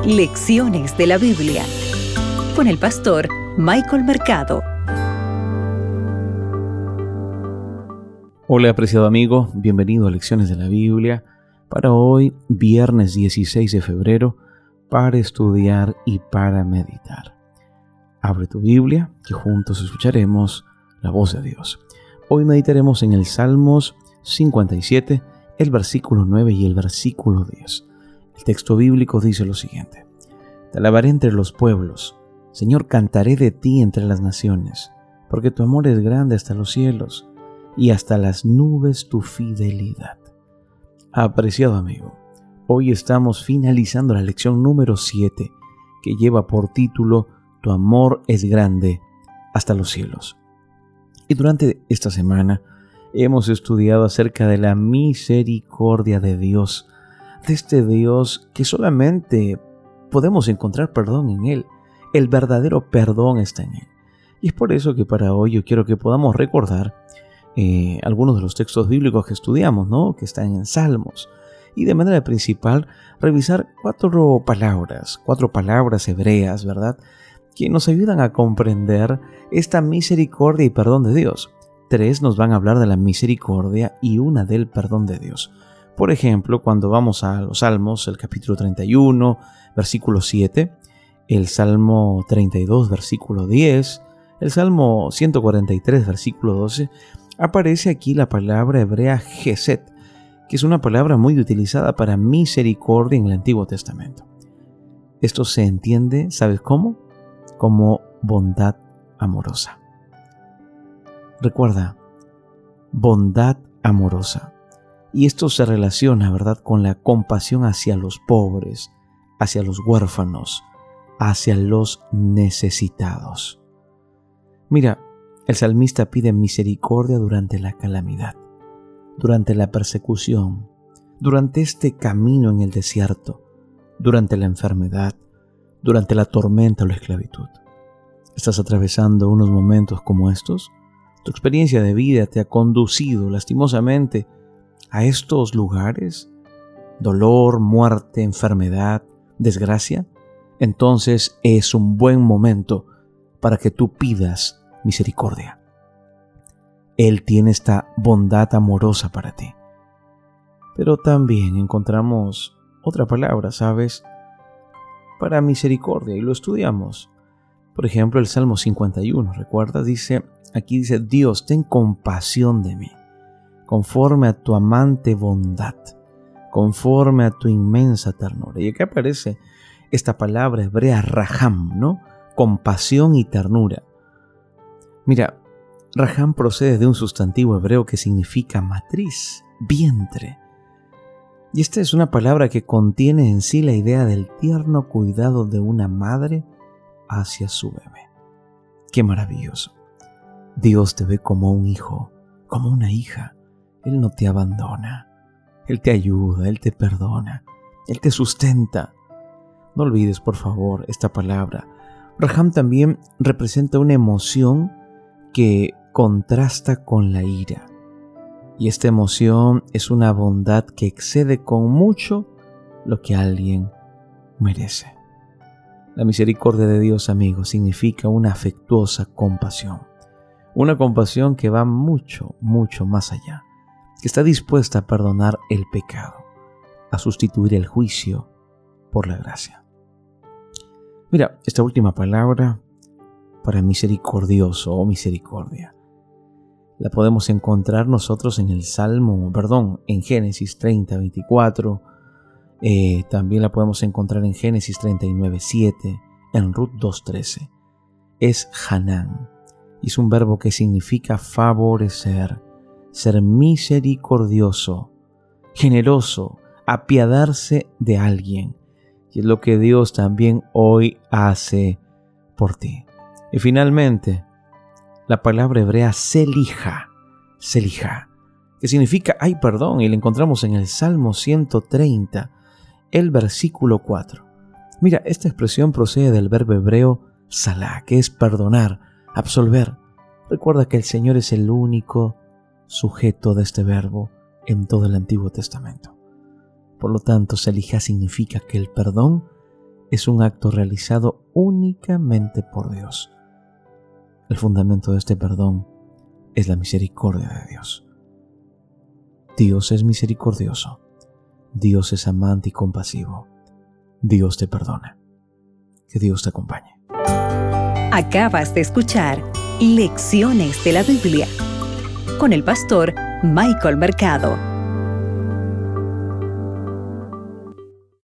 Lecciones de la Biblia con el pastor Michael Mercado. Hola, apreciado amigo, bienvenido a Lecciones de la Biblia para hoy, viernes 16 de febrero, para estudiar y para meditar. Abre tu Biblia, que juntos escucharemos la voz de Dios. Hoy meditaremos en el Salmos 57, el versículo 9 y el versículo 10. El texto bíblico dice lo siguiente: Te alabaré entre los pueblos, Señor, cantaré de ti entre las naciones, porque tu amor es grande hasta los cielos, y hasta las nubes tu fidelidad. Apreciado amigo, hoy estamos finalizando la lección número 7, que lleva por título Tu amor es grande hasta los cielos. Y durante esta semana hemos estudiado acerca de la misericordia de Dios, de este Dios que solamente podemos encontrar perdón en Él. El verdadero perdón está en Él. Y es por eso que para hoy yo quiero que podamos recordar algunos de los textos bíblicos que estudiamos, ¿no? Que están en Salmos. Y de manera principal, revisar cuatro palabras hebreas, ¿verdad?, que nos ayudan a comprender esta misericordia y perdón de Dios. 3 nos van a hablar de la misericordia y una del perdón de Dios. Por ejemplo, cuando vamos a los Salmos, el capítulo 31, versículo 7, el Salmo 32, versículo 10, el Salmo 143, versículo 12, aparece aquí la palabra hebrea Gesed, que es una palabra muy utilizada para misericordia en el Antiguo Testamento. Esto se entiende, ¿sabes cómo? Como bondad amorosa. Recuerda, bondad amorosa. Y esto se relaciona, ¿verdad?, con la compasión hacia los pobres, hacia los huérfanos, hacia los necesitados. Mira, el salmista pide misericordia durante la calamidad, durante la persecución, durante este camino en el desierto, durante la enfermedad, durante la tormenta o la esclavitud. ¿Estás atravesando unos momentos como estos? ¿Tu experiencia de vida te ha conducido lastimosamente a estos lugares? ¿Dolor, muerte, enfermedad, desgracia? Entonces es un buen momento para que tú pidas misericordia. Él tiene esta bondad amorosa para ti. Pero también encontramos otra palabra, ¿sabes?, para misericordia, y lo estudiamos. Por ejemplo, el Salmo 51, ¿recuerdas? Aquí dice, Dios, ten compasión de mí, conforme a tu amante bondad, conforme a tu inmensa ternura. Y aquí aparece esta palabra hebrea raham, ¿no? Compasión y ternura. Mira, raham procede de un sustantivo hebreo que significa matriz, vientre. Y esta es una palabra que contiene en sí la idea del tierno cuidado de una madre hacia su bebé. ¡Qué maravilloso! Dios te ve como un hijo, como una hija. Él no te abandona. Él te ayuda, Él te perdona, Él te sustenta. No olvides, por favor, esta palabra. Raham también representa una emoción que contrasta con la ira. Y esta emoción es una bondad que excede con mucho lo que alguien merece. La misericordia de Dios, amigos, significa una afectuosa compasión. Una compasión que va mucho, mucho más allá, que está dispuesta a perdonar el pecado, a sustituir el juicio por la gracia. Mira, esta última palabra para misericordioso o misericordia la podemos encontrar nosotros en en Génesis 30, 24. También la podemos encontrar en Génesis 39, 7, en Ruth 2, 13. Es Hanán. Y es un verbo que significa favorecer, ser misericordioso, generoso, apiadarse de alguien. Y es lo que Dios también hoy hace por ti. Y finalmente, la palabra hebrea selija, que significa hay perdón, y la encontramos en el Salmo 130, el versículo 4. Mira, esta expresión procede del verbo hebreo salah, que es perdonar, absolver. Recuerda que el Señor es el único sujeto de este verbo en todo el Antiguo Testamento. Por lo tanto, selija significa que el perdón es un acto realizado únicamente por Dios. El fundamento de este perdón es la misericordia de Dios. Dios es misericordioso. Dios es amante y compasivo. Dios te perdona. Que Dios te acompañe. Acabas de escuchar Lecciones de la Biblia con el pastor Michael Mercado.